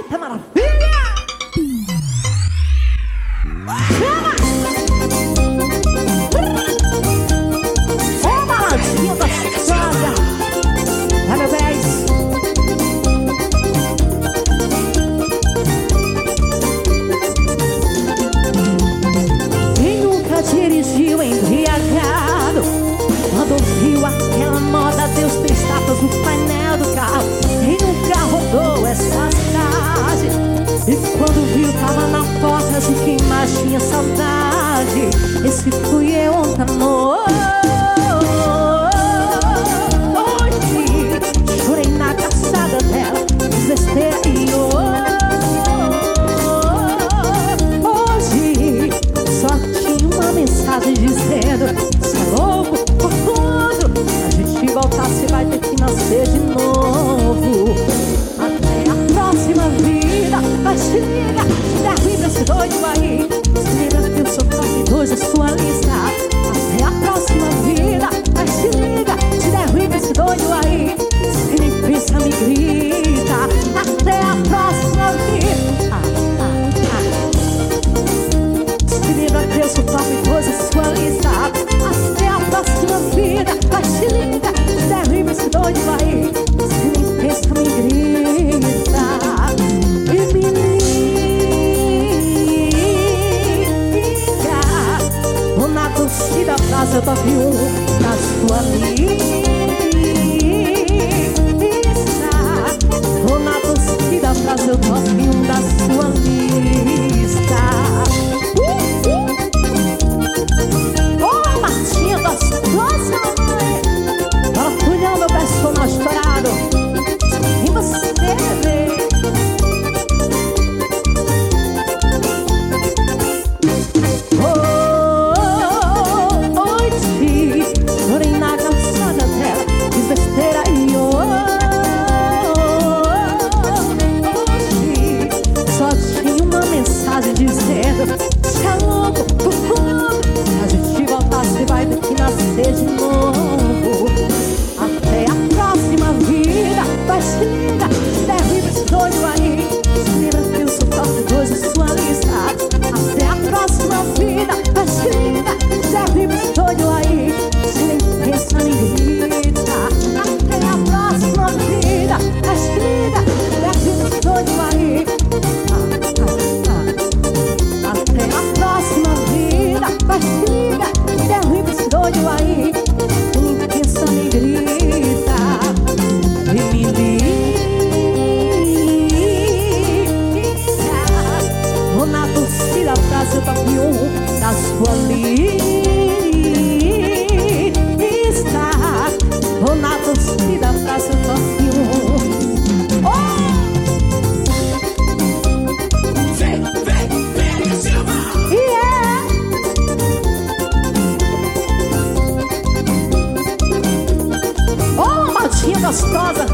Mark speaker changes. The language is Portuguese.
Speaker 1: Eita maravilha! Ó, baladinha gostosa. Vai, meu bem. Quem nunca dirigiu embriagado, quando ouviu aquela moda, Deus tem estátuas no painel do carro. Quem nunca rodou essa cidade e quando viu tava na porta de quem mais tinha saudade? Esse fui eu ontem à noite. Chorei na calçada dela, desesperei. Hoje só tinha uma mensagem dizendo: "Você é louco por tudo, a gente voltar você vai ter que nascer de novo. Até a próxima vida, mas se liga, termina esse doido aí. Se lembra que eu sou top 2 da sua lista. Até a próxima vida, mas se liga, te derriba esse doido aí. Se nem pensa, me grita. Até a próxima vida. Se lembra que eu sou top 2 da sua lista. Até a próxima vida, mas se liga, te derriba esse doido aí. Se nem pensa, me grita. E me liga. Vou na torcida pra ser top 1 da sua lista. Vou na torcida pra ser top 1 da sua lista. Ô, Martinha gostosa, mamãe. Agora fui não, meu personagem estourado. E você, bebê? Chorei na calçada dela, fiz besteira e hoje só tinha uma mensagem dizendo: "Você é louco por tudo, se a gente voltar você vai ter que nascer de novo. Até a próxima vida, vai se liga, derriba esse doido aí. Se lembra que eu sou top 2 da sua lista. Até a próxima vida, vai se liga, derriba esse doido aí. Se nem pensa, nem grita. Até a próxima vida, vai se liga, derriba esse doido aí. Até a próxima vida, vai se liga, derriba esse doido aí. Se nem pensa, nem grita. E me liga. Vou na torcida pra ser top 1 da sua lista. Vou na torcida pra ser top 1. Vem, Silva! Yeah! Ô, Maltinha gostosa!